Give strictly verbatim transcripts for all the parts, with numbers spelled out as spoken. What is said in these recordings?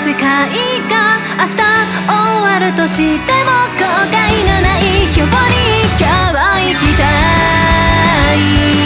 世界が明日終わるとしても後悔のない今日に今日を生きたい。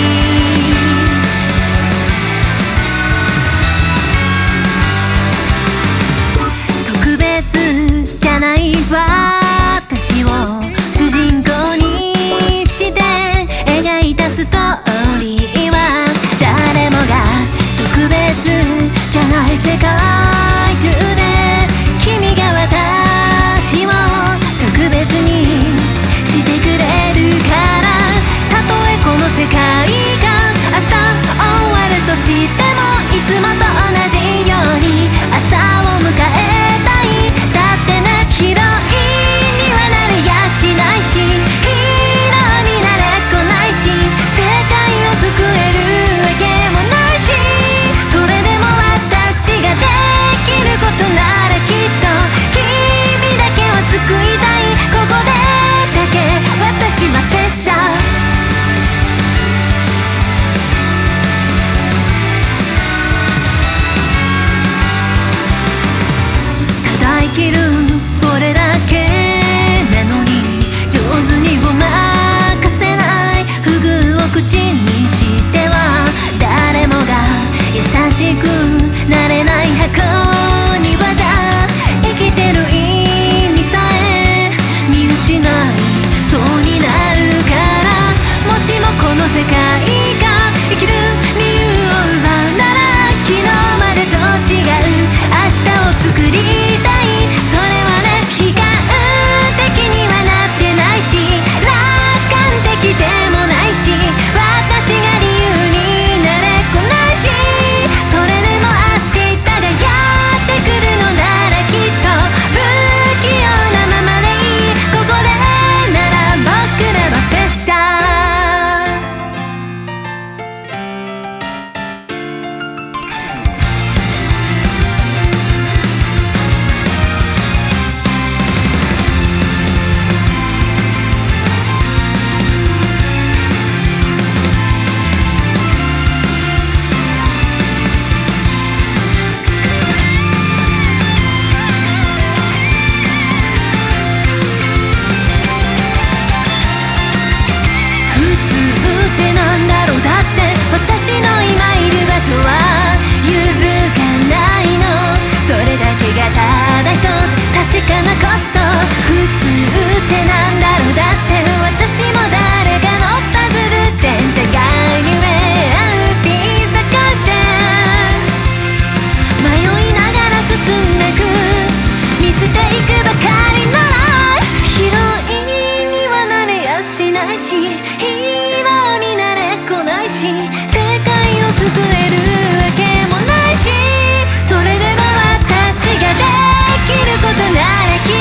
特別じゃない私を主人公にして描いたストーリーは誰もが特別じゃない世界中で君が私を特別にしてくれるからたとえこの世界が明日終わるとしてもいつもと同じように朝を迎えたい。だってねヒロインにはなれやしないしヒーローになれっこないし世界を救えるわけもないしそれでも私ができることならきっと君だけは救いたい。ここでだけ私はスペシャル。ただ生きるそれだけなのに上手にごまかせない不遇を口にしては誰もが優しくなれない箱庭じゃ生きてる意味さえ見失いそうになるからもしもこの世界が生きる理由を奪うなら昨日までと違う明日を作りたい。それはね悲観的にはなってないし楽観的でもないし私が理由になれっこないしそれでも明日がやってくるのならきっと不器用なままでいい。ここでなら僕らはスペシャル。私の今いる場所は揺るがないのそれだけがただ一つ確かなこと。普通ってなんだろうだって私も誰かのパズルって互いに目合うピー探して迷いながら進んでく見捨ていくばかりのライフ。ヒロインにはなれやしないしヒーローになれっこないし救えるわけもないしそれでも私ができることならき